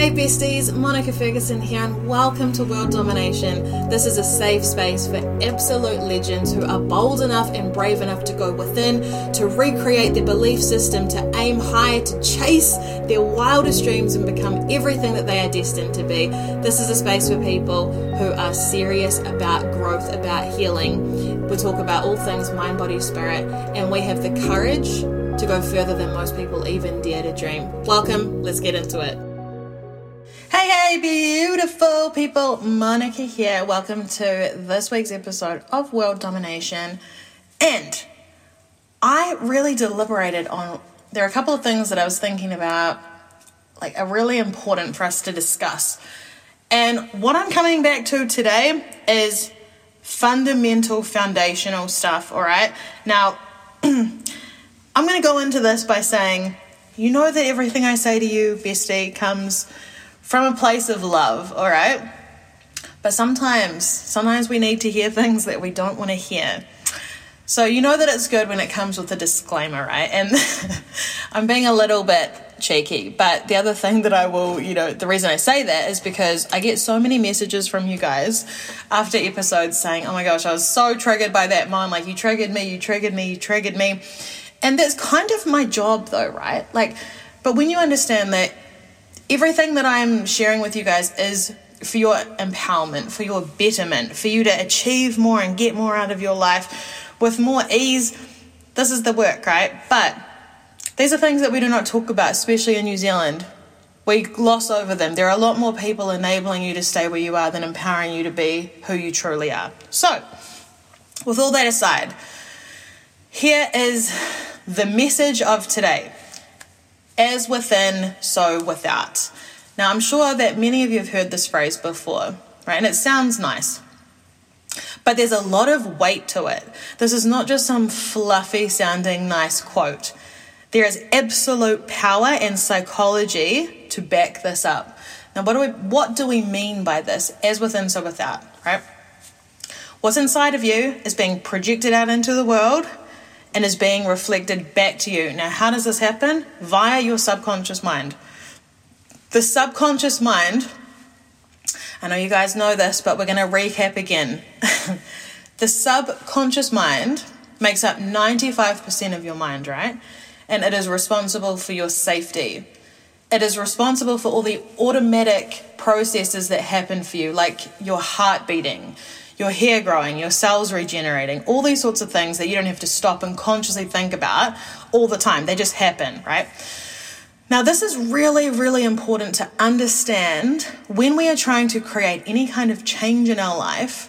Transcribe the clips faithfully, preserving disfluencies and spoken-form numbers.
Hey besties, Monica Ferguson here and welcome to World Domination. This is a safe space for absolute legends who are bold enough and brave enough to go within, to recreate their belief system, to aim high, to chase their wildest dreams and become everything that they are destined to be. This is a space for people who are serious about growth, about healing. We talk about all things mind, body, spirit, and we have the courage to go further than most people even dare to dream. Welcome, let's get into it. Hey, hey, beautiful people, Monica here. Welcome to this week's episode of World Domination. And I really deliberated on, there are a couple of things that I was thinking about, like are really important for us to discuss. And what I'm coming back to today is fundamental, foundational stuff, all right? Now, I'm going to go into this by saying, you know that everything I say to you, bestie, comes from a place of love, all right? But sometimes, sometimes we need to hear things that we don't want to hear. So you know that it's good when it comes with a disclaimer, right? And I'm being a little bit cheeky, but the other thing that I will, you know, the reason I say that is because I get so many messages from you guys after episodes saying, oh my gosh, I was so triggered by that, Mom, like you triggered me, you triggered me, you triggered me. And that's kind of my job though, right? Like, but when you understand that everything that I'm sharing with you guys is for your empowerment, for your betterment, for you to achieve more and get more out of your life with more ease. This is the work, right? But these are things that we do not talk about, especially in New Zealand. We gloss over them. There are a lot more people enabling you to stay where you are than empowering you to be who you truly are. So, with all that aside, here is the message of today. As within, so without. Now, I'm sure that many of you have heard this phrase before, right? And it sounds nice, but there's a lot of weight to it. This is not just some fluffy sounding nice quote. There is absolute power and psychology to back this up. Now, what do we, what do we mean by this? As within, so without, right? What's inside of you is being projected out into the world and is being reflected back to you. Now, how does this happen? Via your subconscious mind. The subconscious mind, I know you guys know this, but we're going to recap again. The subconscious mind makes up ninety-five percent of your mind, right? And it is responsible for your safety. It is responsible for all the automatic processes that happen for you, like your heart beating, your hair growing, your cells regenerating, all these sorts of things that you don't have to stop and consciously think about all the time. They just happen, right? Now, this is really, really important to understand when we are trying to create any kind of change in our life,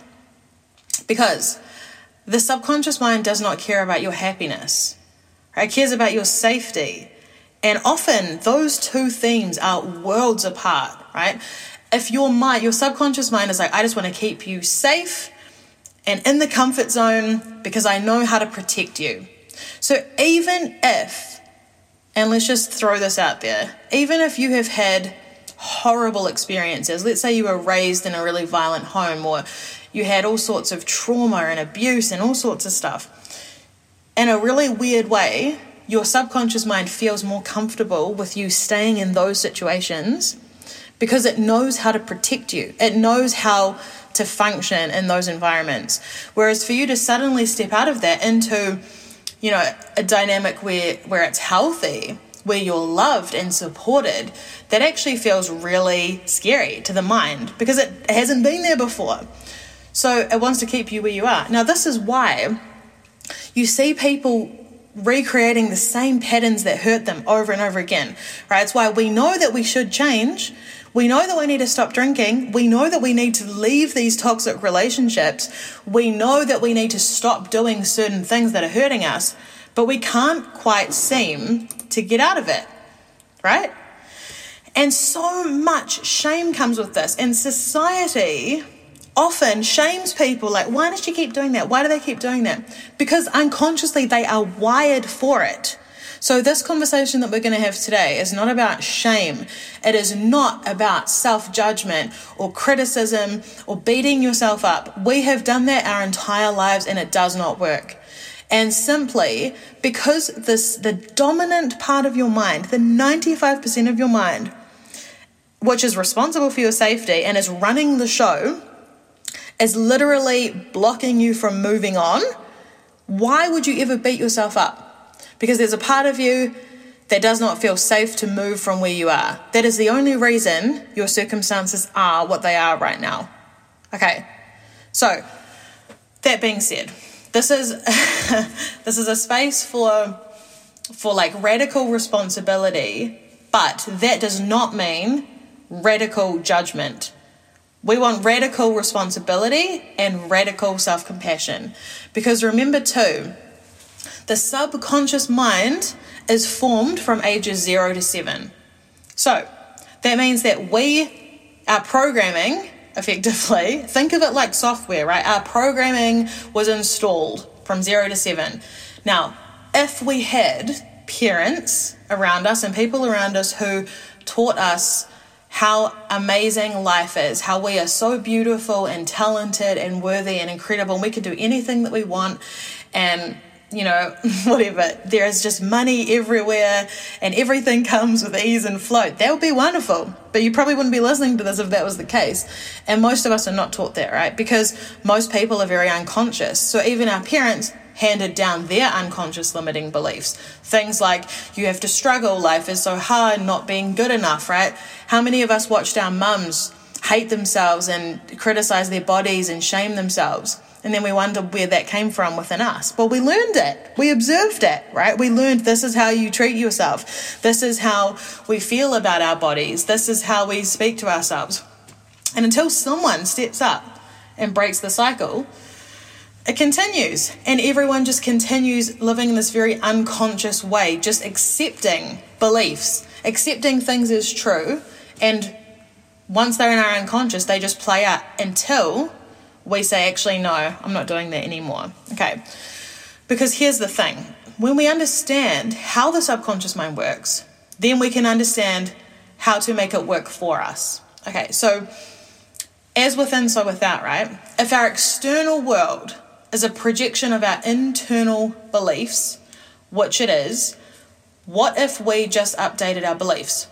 because the subconscious mind does not care about your happiness, right? It cares about your safety. And often those two themes are worlds apart, right? If your mind, your subconscious mind is like, I just want to keep you safe and in the comfort zone because I know how to protect you. So even if, and let's just throw this out there, even if you have had horrible experiences, let's say you were raised in a really violent home or you had all sorts of trauma and abuse and all sorts of stuff, in a really weird way, your subconscious mind feels more comfortable with you staying in those situations because it knows how to protect you. It knows how to function in those environments. Whereas for you to suddenly step out of that into, you know, a dynamic where, where it's healthy, where you're loved and supported, that actually feels really scary to the mind because it hasn't been there before. So it wants to keep you where you are. Now, this is why you see people recreating the same patterns that hurt them over and over again, right? It's why we know that we should change. We know that we need to stop drinking. We know that we need to leave these toxic relationships. We know that we need to stop doing certain things that are hurting us, but we can't quite seem to get out of it, right? And so much shame comes with this. And society often shames people like, why does she keep doing that? Why do they keep doing that? Because unconsciously they are wired for it. So this conversation that we're going to have today is not about shame. It is not about self-judgment or criticism or beating yourself up. We have done that our entire lives and it does not work. And simply because this, the dominant part of your mind, the ninety-five percent of your mind, which is responsible for your safety and is running the show, is literally blocking you from moving on, why would you ever beat yourself up? Because there's a part of you that does not feel safe to move from where you are. That is the only reason your circumstances are what they are right now. Okay, so that being said, this is this is a space for for like radical responsibility, but that does not mean radical judgment. We want radical responsibility and radical self-compassion. Because remember too, the subconscious mind is formed from ages zero to seven. So that means that we are programming, effectively, think of it like software, right? Our programming was installed from zero to seven. Now, if we had parents around us and people around us who taught us how amazing life is, how we are so beautiful and talented and worthy and incredible, and we can do anything that we want, and you know, whatever, there is just money everywhere and everything comes with ease and flow, that would be wonderful. But you probably wouldn't be listening to this if that was the case. And most of us are not taught that, right? Because most people are very unconscious. So even our parents handed down their unconscious limiting beliefs. Things like, you have to struggle, life is so hard, not being good enough, right? How many of us watched our mums hate themselves and criticize their bodies and shame themselves? And then we wonder where that came from within us. Well, we learned it. We observed it, right? We learned this is how you treat yourself. This is how we feel about our bodies. This is how we speak to ourselves. And until someone steps up and breaks the cycle, it continues. And everyone just continues living in this very unconscious way, just accepting beliefs, accepting things as true. And once they're in our unconscious, they just play out until we say, actually, no, I'm not doing that anymore. Okay, because here's the thing. When we understand how the subconscious mind works, then we can understand how to make it work for us. Okay, so as within, so without, right? If our external world is a projection of our internal beliefs, which it is, what if we just updated our beliefs?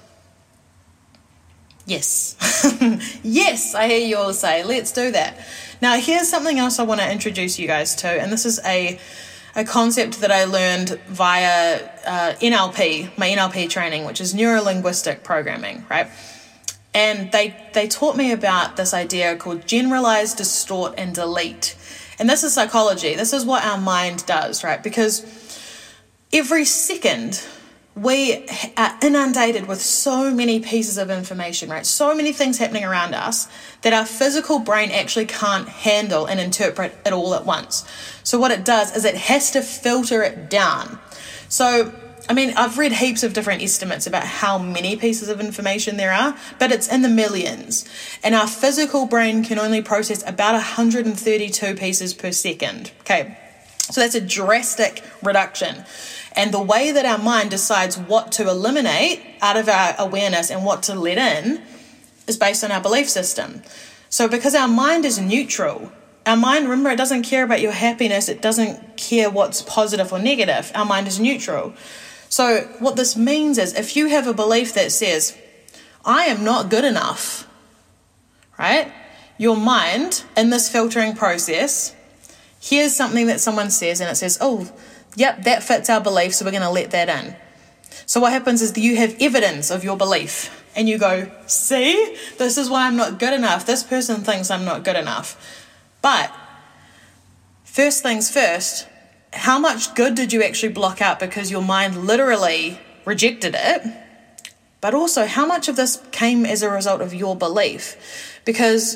Yes. Yes, I hear you all say, let's do that. Now, here's something else I want to introduce you guys to, and this is a a concept that I learned via uh, N L P, my N L P training, which is neuro-linguistic programming, right? And they they taught me about this idea called generalize, distort, and delete. And this is psychology. This is what our mind does, right? Because every second we are inundated with so many pieces of information, right? So many things happening around us that our physical brain actually can't handle and interpret it all at once. So what it does is it has to filter it down. So, I mean, I've read heaps of different estimates about how many pieces of information there are, but it's in the millions. And our physical brain can only process about one hundred thirty-two pieces per second. Okay, so that's a drastic reduction. And the way that our mind decides what to eliminate out of our awareness and what to let in is based on our belief system. So because our mind is neutral, our mind, remember, it doesn't care about your happiness. It doesn't care what's positive or negative. Our mind is neutral. So what this means is if you have a belief that says, I am not good enough, right? Your mind, in this filtering process, here's something that someone says and it says, oh, yep, that fits our belief, so we're going to let that in. So what happens is that you have evidence of your belief and you go, see, this is why I'm not good enough. This person thinks I'm not good enough. But first things first, how much good did you actually block out because your mind literally rejected it? But also, how much of this came as a result of your belief? Because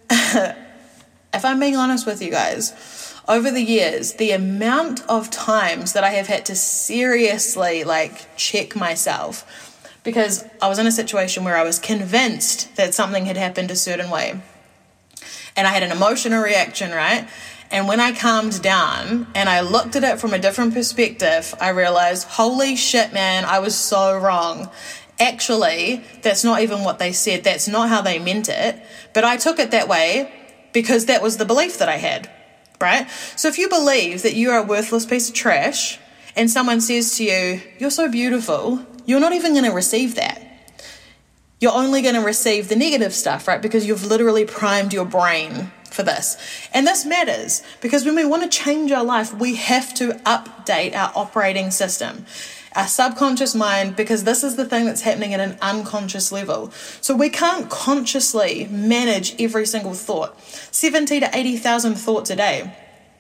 if I'm being honest with you guys, over the years, the amount of times that I have had to seriously like check myself because I was in a situation where I was convinced that something had happened a certain way. And I had an emotional reaction, right? And when I calmed down and I looked at it from a different perspective, I realized, holy shit, man, I was so wrong. Actually, that's not even what they said. That's not how they meant it. But I took it that way because that was the belief that I had. Right? So if you believe that you are a worthless piece of trash and someone says to you, you're so beautiful, you're not even going to receive that. you're only going to receive the negative stuff, right? Because you've literally primed your brain for this. And this matters because when we want to change our life, we have to update our operating system, our subconscious mind, because this is the thing that's happening at an unconscious level. So we can't consciously manage every single thought. seventy to eighty thousand thoughts a day.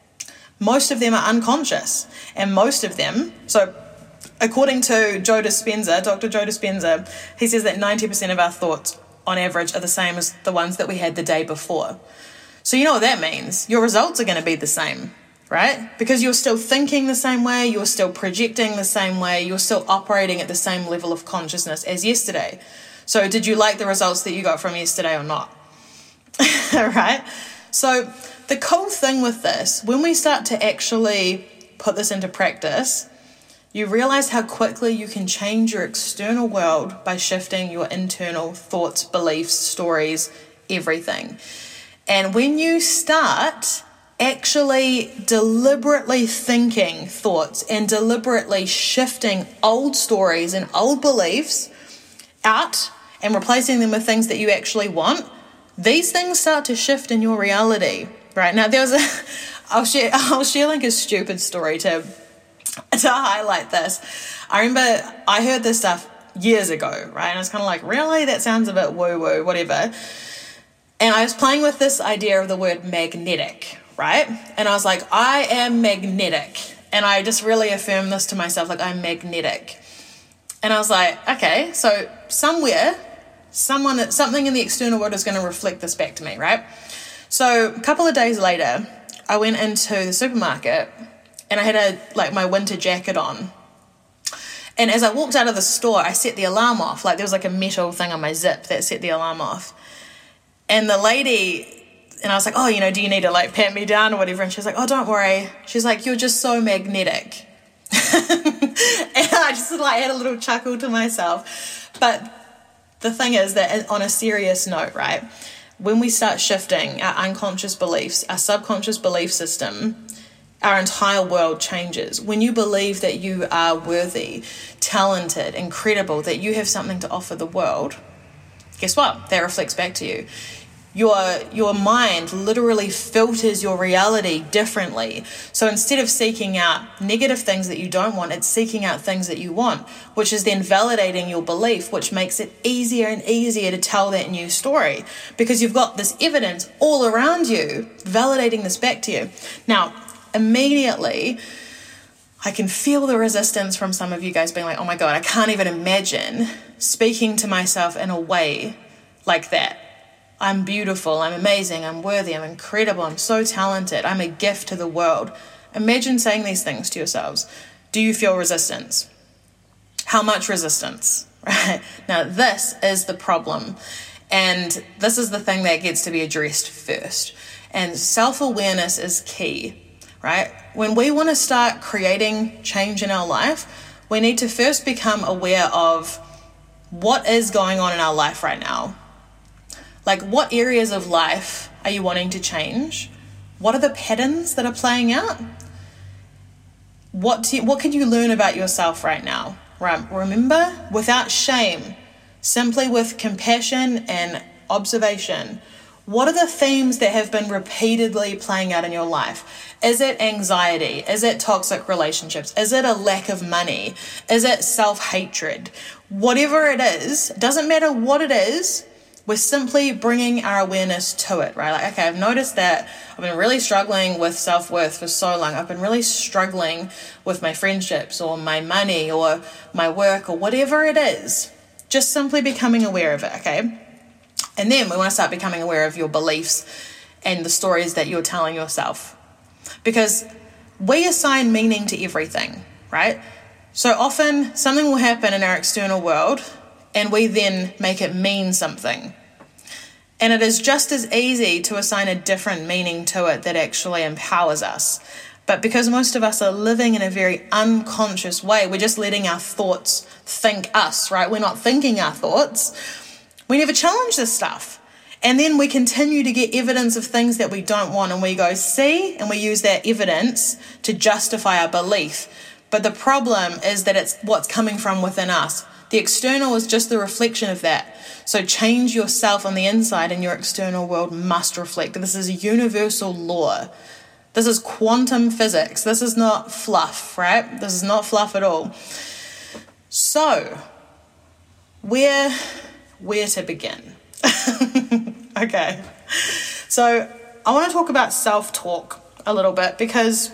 Most of them are unconscious, and most of them, so according to Joe Dispenza, Doctor Joe Dispenza, he says that ninety percent of our thoughts on average are the same as the ones that we had the day before. So you know what that means? Your results are going to be the same, right? Because you're still thinking the same way, you're still projecting the same way, you're still operating at the same level of consciousness as yesterday. So did you like the results that you got from yesterday or not? Right? So the cool thing with this, when we start to actually put this into practice, you realize how quickly you can change your external world by shifting your internal thoughts, beliefs, stories, everything. And when you start actually deliberately thinking thoughts and deliberately shifting old stories and old beliefs out and replacing them with things that you actually want, these things start to shift in your reality. Right now, there was a, I'll share, I'll share like a stupid story to, to highlight this. I remember I heard this stuff years ago, right? And I was kind of like, really? That sounds a bit woo-woo, whatever. And I was playing with this idea of the word magnetic, right? And I was like, I am magnetic. And I just really affirmed this to myself, like, I'm magnetic. And I was like, okay, so somewhere, someone, something in the external world is going to reflect this back to me, right? So a couple of days later, I went into the supermarket and I had a like my winter jacket on. And as I walked out of the store, I set the alarm off. Like there was like a metal thing on my zip that set the alarm off. And the lady, and I was like, oh, you know, do you need to like pat me down or whatever? And she was like, oh, don't worry. She's like, you're just so magnetic. And I just like had a little chuckle to myself. But the thing is that on a serious note, right, when we start shifting our unconscious beliefs, our subconscious belief system, our entire world changes. When you believe that you are worthy, talented, incredible, that you have something to offer the world, guess what? That reflects back to you. Your your mind literally filters your reality differently. So instead of seeking out negative things that you don't want, it's seeking out things that you want, which is then validating your belief, which makes it easier and easier to tell that new story because you've got this evidence all around you validating this back to you. Now, immediately, I can feel the resistance from some of you guys being like, oh my God, I can't even imagine speaking to myself in a way like that. I'm beautiful, I'm amazing, I'm worthy, I'm incredible, I'm so talented, I'm a gift to the world. Imagine saying these things to yourselves. Do you feel resistance? How much resistance? Right? Now, this is the problem. And this is the thing that gets to be addressed first. And self-awareness is key, right? When we want to start creating change in our life, we need to first become aware of what is going on in our life right now. Like, what areas of life are you wanting to change? What are the patterns that are playing out? What do, what can you learn about yourself right now? Right? Remember, without shame, simply with compassion and observation, what are the themes that have been repeatedly playing out in your life? Is it anxiety? Is it toxic relationships? Is it a lack of money? Is it self-hatred? Whatever it is, doesn't matter what it is, we're simply bringing our awareness to it, right? Like, okay, I've noticed that I've been really struggling with self-worth for so long. I've been really struggling with my friendships or my money or my work or whatever it is. Just simply becoming aware of it, okay? And then we want to start becoming aware of your beliefs and the stories that you're telling yourself. Because we assign meaning to everything, right? So often something will happen in our external world and we then make it mean something. And it is just as easy to assign a different meaning to it that actually empowers us. But because most of us are living in a very unconscious way, we're just letting our thoughts think us, right? We're not thinking our thoughts. We never challenge this stuff. And then we continue to get evidence of things that we don't want. And we go, see, and we use that evidence to justify our belief. But the problem is that it's what's coming from within us. The external is just the reflection of that. So change yourself on the inside and your external world must reflect. This is a universal law. This is quantum physics. This is not fluff, right? This is not fluff at all. So, where, where to begin? Okay. So, I want to talk about self-talk a little bit because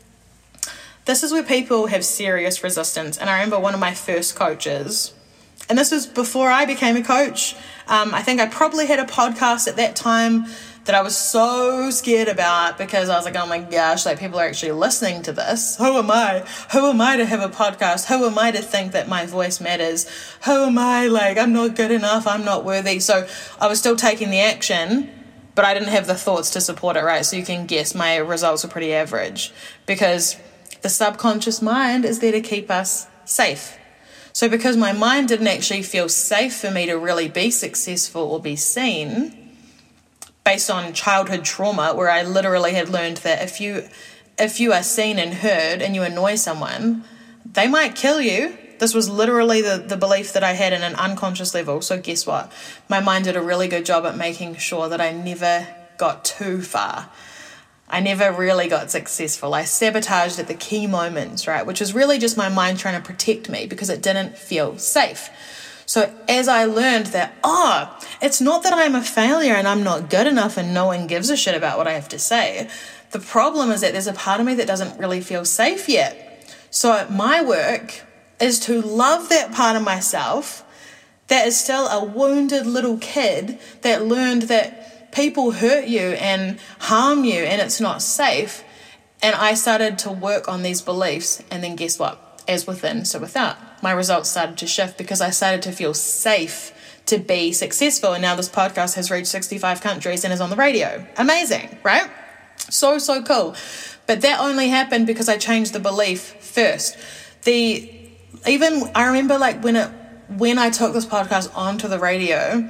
this is where people have serious resistance. And I remember one of my first coaches, and this was before I became a coach. Um, I think I probably had a podcast at that time that I was so scared about because I was like, oh my gosh, like people are actually listening to this. Who am I? Who am I to have a podcast? Who am I to think that my voice matters? Who am I? Like, I'm not good enough. I'm not worthy. So I was still taking the action, but I didn't have the thoughts to support it, right? So you can guess my results were pretty average because the subconscious mind is there to keep us safe. So because my mind didn't actually feel safe for me to really be successful or be seen, based on childhood trauma, where I literally had learned that if you if you are seen and heard and you annoy someone, they might kill you. This was literally the, the belief that I had in an unconscious level. So guess what? My mind did a really good job at making sure that I never got too far. I never really got successful. I sabotaged at the key moments, right? Which is really just my mind trying to protect me because it didn't feel safe. So as I learned that, oh, it's not that I'm a failure and I'm not good enough and no one gives a shit about what I have to say. The problem is that there's a part of me that doesn't really feel safe yet. So my work is to love that part of myself that is still a wounded little kid that learned that people hurt you and harm you and it's not safe. And I started to work on these beliefs, and then guess what? As within, so without. My results started to shift because I started to feel safe to be successful. And now this podcast has reached sixty-five countries and is on the radio. Amazing, right? So, so cool. But that only happened because I changed the belief first. The even I remember like when it when I took this podcast onto the radio,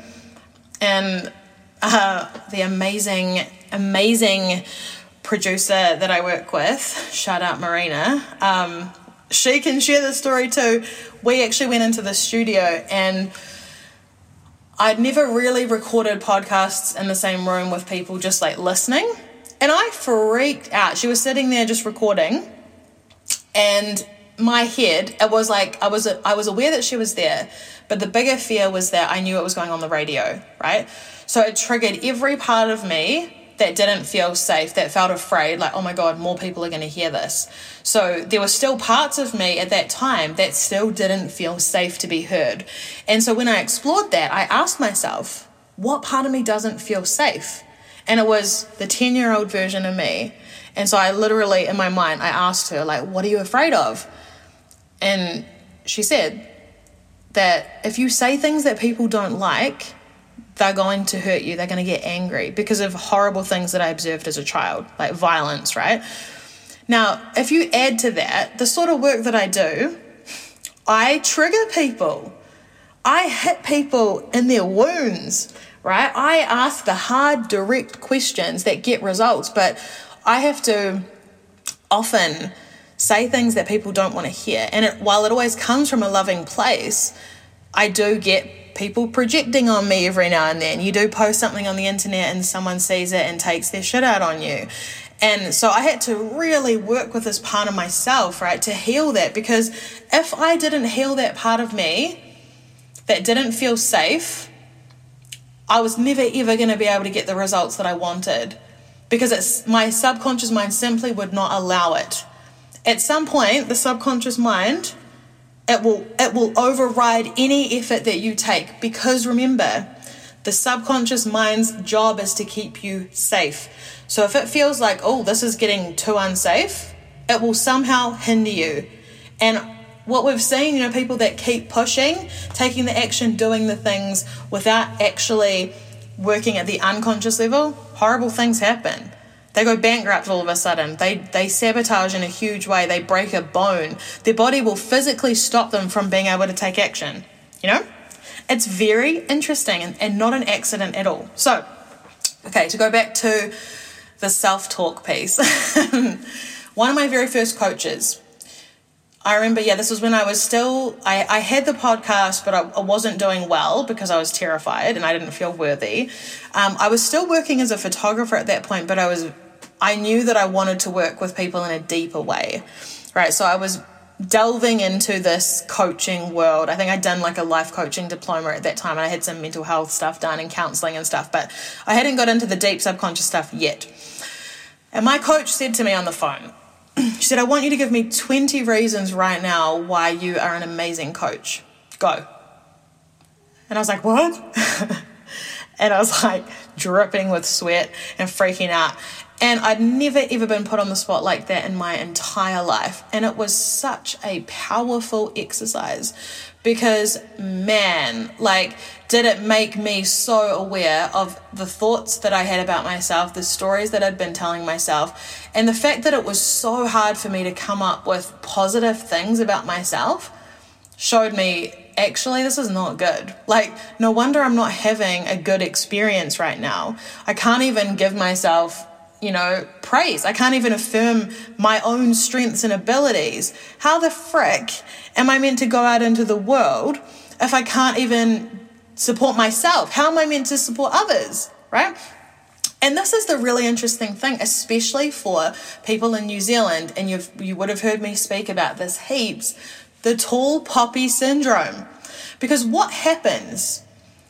and uh, the amazing, amazing producer that I work with, shout out Marina, um, she can share the story too. We actually went into the studio and I'd never really recorded podcasts in the same room with people just like listening. And I freaked out. She was sitting there just recording and my head, it was like, I was I was aware that she was there, but the bigger fear was that I knew it was going on the radio, right? So it triggered every part of me that didn't feel safe, that felt afraid, like, oh my God, more people are going to hear this. So there were still parts of me at that time that still didn't feel safe to be heard. And so when I explored that, I asked myself, what part of me doesn't feel safe? And it was the ten-year-old version of me. And so I literally, in my mind, I asked her, like, what are you afraid of? And she said that if you say things that people don't like, they're going to hurt you. They're going to get angry because of horrible things that I observed as a child, like violence, right? Now, if you add to that, the sort of work that I do, I trigger people. I hit people in their wounds, right? I ask the hard, direct questions that get results, but I have to often say things that people don't want to hear. And it, while it always comes from a loving place, I do get people projecting on me every now and then. You do post something on the internet and someone sees it and takes their shit out on you. And so I had to really work with this part of myself, right, to heal that. Because if I didn't heal that part of me that didn't feel safe, I was never ever going to be able to get the results that I wanted. Because it's my subconscious mind simply would not allow it. At some point, the subconscious mind, It will it will override any effort that you take, because remember, the subconscious mind's job is to keep you safe. So if it feels like, oh, this is getting too unsafe, it will somehow hinder you. And what we've seen, you know, people that keep pushing, taking the action, doing the things without actually working at the unconscious level, horrible things happen. They go bankrupt all of a sudden. They they sabotage in a huge way. They break a bone. Their body will physically stop them from being able to take action. You know? It's very interesting and, and not an accident at all. So, okay, to go back to the self-talk piece. One of my very first coaches, I remember, yeah, this was when I was still, I, I had the podcast, but I, I wasn't doing well because I was terrified and I didn't feel worthy. Um, I was still working as a photographer at that point, but I was, I knew that I wanted to work with people in a deeper way, right? So I was delving into this coaching world. I think I'd done like a life coaching diploma at that time, and I had some mental health stuff done and counseling and stuff, but I hadn't got into the deep subconscious stuff yet. And my coach said to me on the phone, she said, I want you to give me twenty reasons right now why you are an amazing coach. Go. And I was like, what? And I was like dripping with sweat and freaking out. And I'd never, ever been put on the spot like that in my entire life. And it was such a powerful exercise because, man, like, did it make me so aware of the thoughts that I had about myself, the stories that I'd been telling myself, and the fact that it was so hard for me to come up with positive things about myself showed me, actually, this is not good. Like, no wonder I'm not having a good experience right now. I can't even give myself, you know, praise. I can't even affirm my own strengths and abilities. How the frick am I meant to go out into the world if I can't even support myself? How am I meant to support others, right? And this is the really interesting thing, especially for people in New Zealand, and you've, you would have heard me speak about this heaps, the tall poppy syndrome. Because what happens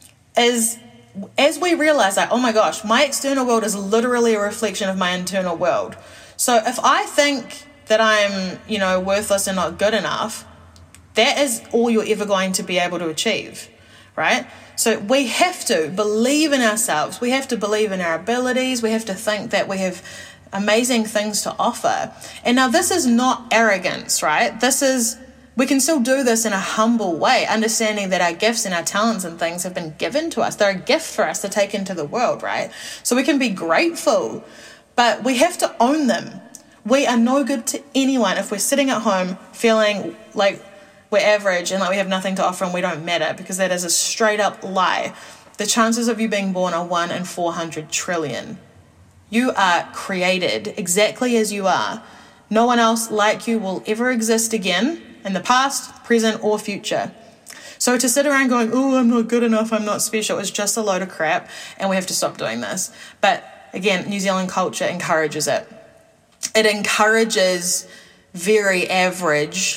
is, as we realize that, oh my gosh, my external world is literally a reflection of my internal world. So if I think that I'm, you know, worthless and not good enough, that is all you're ever going to be able to achieve, right? So we have to believe in ourselves. We have to believe in our abilities. We have to think that we have amazing things to offer. And now this is not arrogance, right? This is, we can still do this in a humble way, understanding that our gifts and our talents and things have been given to us. They're a gift for us to take into the world, right? So we can be grateful, but we have to own them. We are no good to anyone if we're sitting at home feeling like we're average and like we have nothing to offer and we don't matter, because that is a straight up lie. The chances of you being born are one in four hundred trillion. You are created exactly as you are. No one else like you will ever exist again, in the past, present, or future. So to sit around going, oh, I'm not good enough, I'm not special, is just a load of crap, and we have to stop doing this. But again, New Zealand culture encourages it. It encourages very average,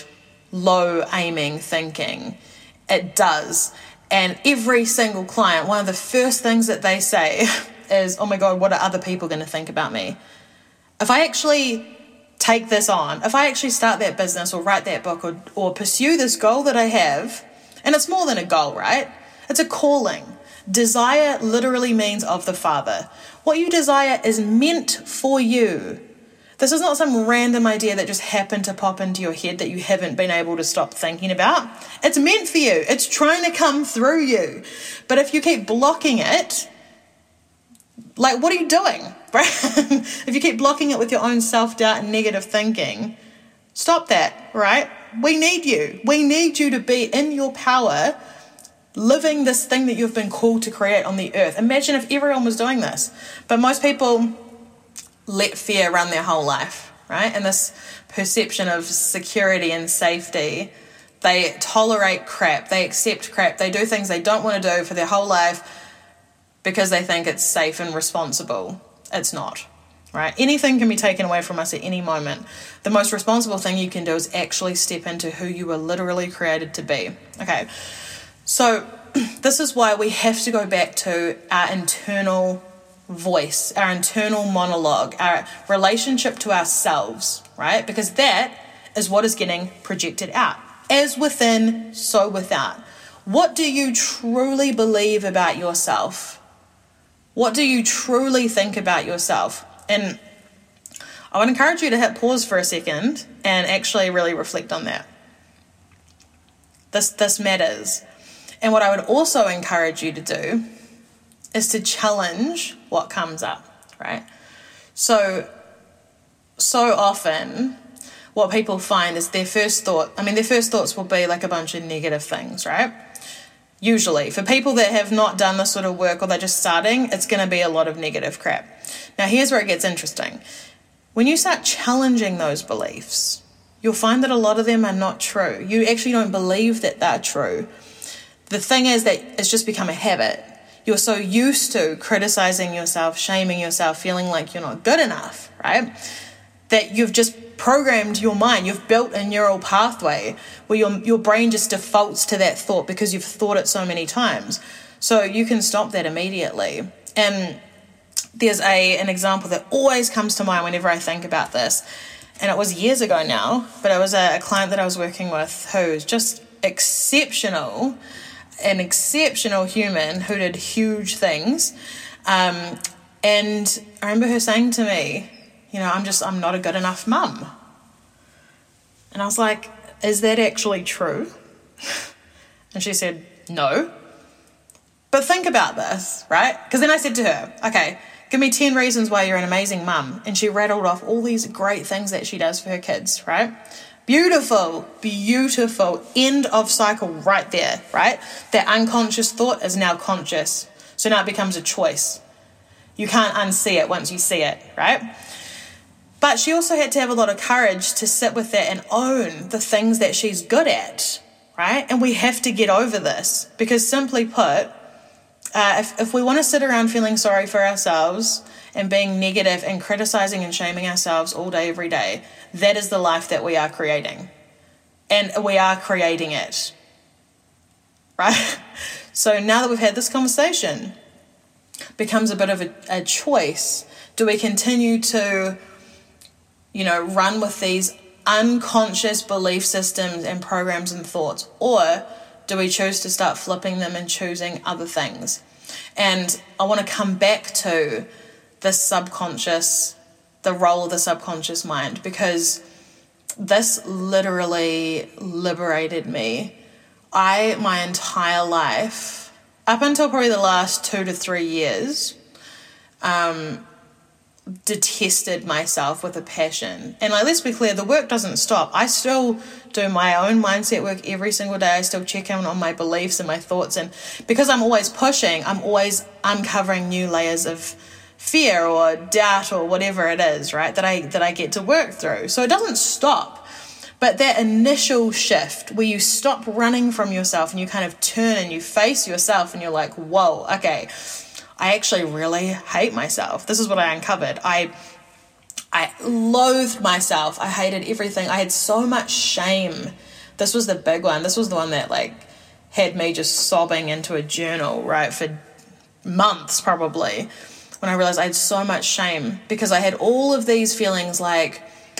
low-aiming thinking. It does. And every single client, one of the first things that they say is, oh my God, what are other people going to think about me? If I actually take this on, if I actually start that business or write that book or, or pursue this goal that I have, and it's more than a goal, right? It's a calling. Desire literally means of the Father. What you desire is meant for you. This is not some random idea that just happened to pop into your head that you haven't been able to stop thinking about. It's meant for you. It's trying to come through you. But if you keep blocking it, like, what are you doing? Right? If you keep blocking it with your own self-doubt and negative thinking, stop that, right? We need you. We need you to be in your power, living this thing that you've been called to create on the earth. Imagine if everyone was doing this. But most people let fear run their whole life, right? And this perception of security and safety, they tolerate crap, they accept crap, they do things they don't want to do for their whole life because they think it's safe and responsible. It's not, right? Anything can be taken away from us at any moment. The most responsible thing you can do is actually step into who you were literally created to be. Okay, so this is why we have to go back to our internal voice, our internal monologue, our relationship to ourselves, right? Because that is what is getting projected out. As within, so without. What do you truly believe about yourself? What do you truly think about yourself? And I would encourage you to hit pause for a second and actually really reflect on that. This, this matters. And what I would also encourage you to do is to challenge what comes up, right? So, so often what people find is their first thought, I mean, their first thoughts will be like a bunch of negative things, right? Usually, for people that have not done this sort of work or they're just starting, it's going to be a lot of negative crap. Now, here's where it gets interesting. When you start challenging those beliefs, you'll find that a lot of them are not true. You actually don't believe that they're true. The thing is that it's just become a habit. You're so used to criticizing yourself, shaming yourself, feeling like you're not good enough, right? That you've just programmed your mind. You've built a neural pathway where your, your brain just defaults to that thought because you've thought it so many times. So you can stop that immediately. And there's a an example that always comes to mind whenever I think about this. And it was years ago now, but it was a, a client that I was working with who's just exceptional, an exceptional human who did huge things. Um, and I remember her saying to me, you know, I'm just, I'm not a good enough mum. And I was like, is that actually true? And she said, no. But think about this, right? Because then I said to her, okay, give me ten reasons why you're an amazing mum. And she rattled off all these great things that she does for her kids, right? Beautiful, beautiful. End of cycle right there, right? That unconscious thought is now conscious. So now it becomes a choice. You can't unsee it once you see it, right? But she also had to have a lot of courage to sit with that and own the things that she's good at, right? And we have to get over this because simply put, uh, if, if we want to sit around feeling sorry for ourselves and being negative and criticizing and shaming ourselves all day, every day, that is the life that we are creating. And we are creating it, right? So now that we've had this conversation, becomes a bit of a, a choice. Do we continue to, you know, run with these unconscious belief systems and programs and thoughts, or do we choose to start flipping them and choosing other things? And I want to come back to the subconscious, the role of the subconscious mind, because this literally liberated me. I, my entire life, up until probably the last two to three years, um, detested myself with a passion. And like, let's be clear, the work doesn't stop. I still do my own mindset work every single day. I still check in on my beliefs and my thoughts, and because I'm always pushing, I'm always uncovering new layers of fear or doubt or whatever it is, right, that I that I get to work through. So it doesn't stop. But that initial shift where you stop running from yourself and you kind of turn and you face yourself and you're like, whoa, okay, I actually really hate myself. This is what I uncovered. I I loathed myself. I hated everything. I had so much shame. This was the big one. This was the one that like had me just sobbing into a journal, right, for months probably, when I realized I had so much shame because I had all of these feelings like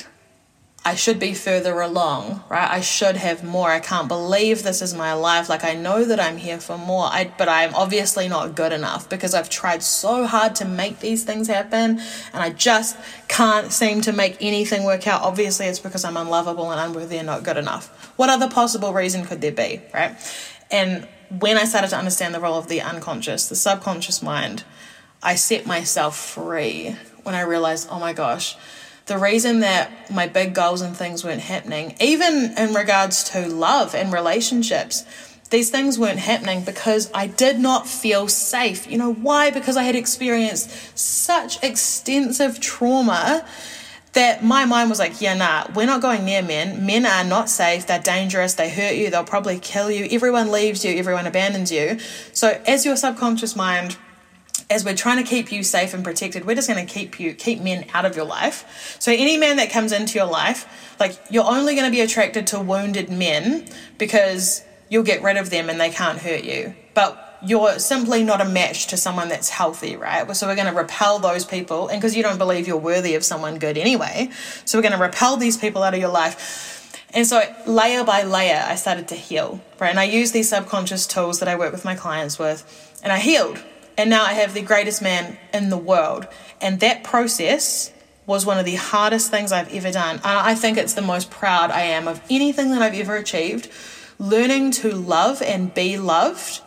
I should be further along, right? I should have more. I can't believe this is my life. Like, I know that I'm here for more, I, but I'm obviously not good enough because I've tried so hard to make these things happen and I just can't seem to make anything work out. Obviously, it's because I'm unlovable and unworthy and not good enough. What other possible reason could there be, right? And when I started to understand the role of the unconscious, the subconscious mind, I set myself free when I realized, oh my gosh, the reason that my big goals and things weren't happening, even in regards to love and relationships, these things weren't happening because I did not feel safe. You know why? Because I had experienced such extensive trauma that my mind was like, yeah, nah, we're not going near men. Men are not safe. They're dangerous. They hurt you. They'll probably kill you. Everyone leaves you. Everyone abandons you. So as your subconscious mind, as we're trying to keep you safe and protected, we're just going to keep you, keep men out of your life. So any man that comes into your life, like, you're only going to be attracted to wounded men because you'll get rid of them and they can't hurt you. But you're simply not a match to someone that's healthy, right? So we're going to repel those people, and because you don't believe you're worthy of someone good anyway, so we're going to repel these people out of your life. And so layer by layer, I started to heal, right? And I use these subconscious tools that I work with my clients with, and I healed. And now I have the greatest man in the world. And that process was one of the hardest things I've ever done. And I think it's the most proud I am of anything that I've ever achieved. Learning to love and be loved,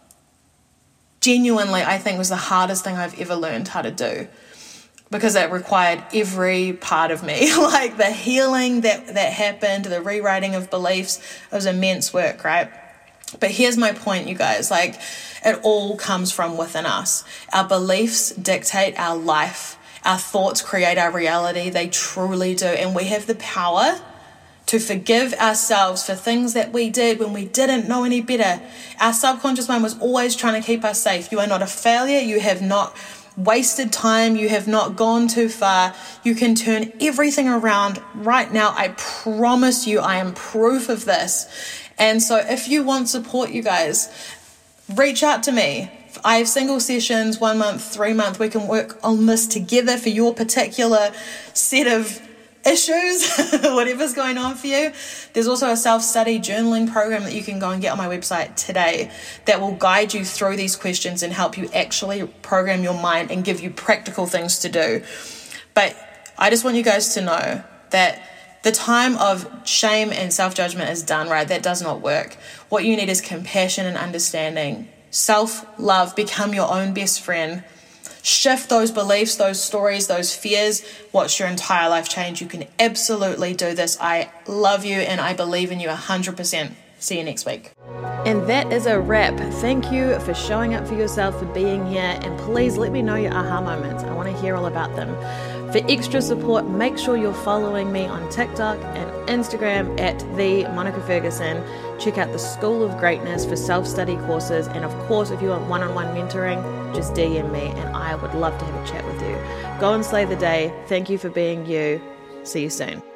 genuinely, I think was the hardest thing I've ever learned how to do. Because it required every part of me. Like the healing that, that happened, the rewriting of beliefs, it was immense work, right? But here's my point, you guys, like, it all comes from within us. Our beliefs dictate our life. Our thoughts create our reality. They truly do. And we have the power to forgive ourselves for things that we did when we didn't know any better. Our subconscious mind was always trying to keep us safe. You are not a failure. You have not wasted time. You have not gone too far. You can turn everything around right now. I promise you, I am proof of this. And so if you want support, you guys, reach out to me. I have single sessions, one month, three month. We can work on this together for your particular set of issues, whatever's going on for you. There's also a self-study journaling program that you can go and get on my website today that will guide you through these questions and help you actually program your mind and give you practical things to do. But I just want you guys to know that the time of shame and self-judgment is done, right? That does not work. What you need is compassion and understanding. Self-love, become your own best friend. Shift those beliefs, those stories, those fears. Watch your entire life change. You can absolutely do this. I love you and I believe in you one hundred percent. See you next week. And that is a wrap. Thank you for showing up for yourself, for being here. And please let me know your aha moments. I want to hear all about them. For extra support, make sure you're following me on TikTok and Instagram at the Monica Ferguson. Check out the School of Greatness for self-study courses. And of course, if you want one-on-one mentoring, just D M me and I would love to have a chat with you. Go and slay the day. Thank you for being you. See you soon.